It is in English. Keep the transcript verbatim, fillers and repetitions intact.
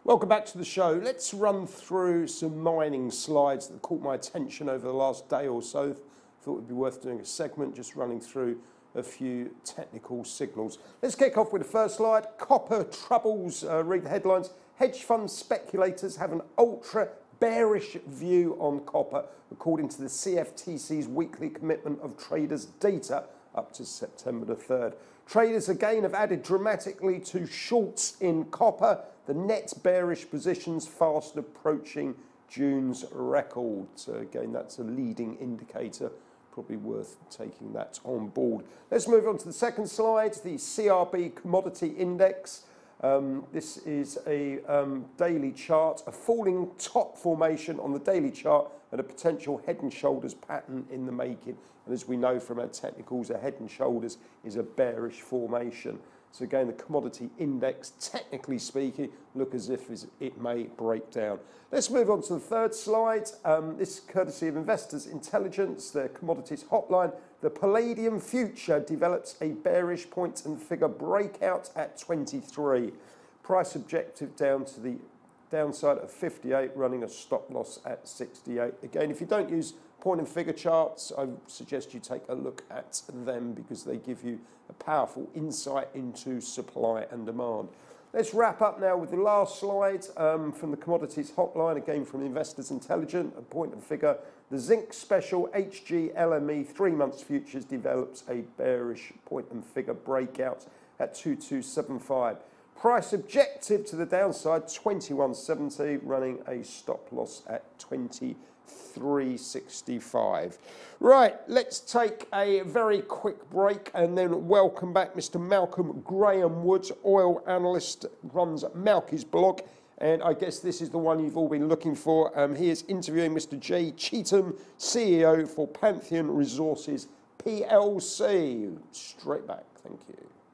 Welcome back to the show. Let's run through some mining slides that caught my attention over the last day or so. Thought it would be worth doing a segment just running through a few technical signals. Let's kick off with the first slide. Copper troubles. Uh, read the headlines. Hedge fund speculators have an ultra bearish view on copper, according to the C F T C's weekly commitment of traders data up to September the third. Traders again have added dramatically to shorts in copper. The net bearish positions fast approaching June's record. So again, that's a leading indicator. Probably worth taking that on board. Let's move on to the second slide, the C R B Commodity Index. Um, this is a um, daily chart, a falling top formation on the daily chart and a potential head and shoulders pattern in the making. And as we know from our technicals, a head and shoulders is a bearish formation. So again, the commodity index, technically speaking, look as if it may break down. Let's move on to the third slide. Um, this is courtesy of Investors Intelligence, their commodities hotline. The Palladium future develops a bearish point and figure breakout at twenty-three. Price objective down to the downside of fifty-eight, running a stop loss at sixty-eight. Again, if you don't use point and figure charts, I suggest you take a look at them because they give you a powerful insight into supply and demand. Let's wrap up now with the last slide um, from the commodities hotline, again from Investors Intelligent, a point and figure. The zinc special H G L M E three months futures develops a bearish point and figure breakout at two two seven five. Price objective to the downside, twenty-one seventy, running a stop loss at twenty-three sixty-five. Right, let's take a very quick break and then welcome back Mister Malcolm Graham Woods, oil analyst, runs Malky's blog. And I guess this is the one you've all been looking for. Um, he is interviewing Mister Jay Cheatham, C E O for Pantheon Resources P L C. Straight back, thank you.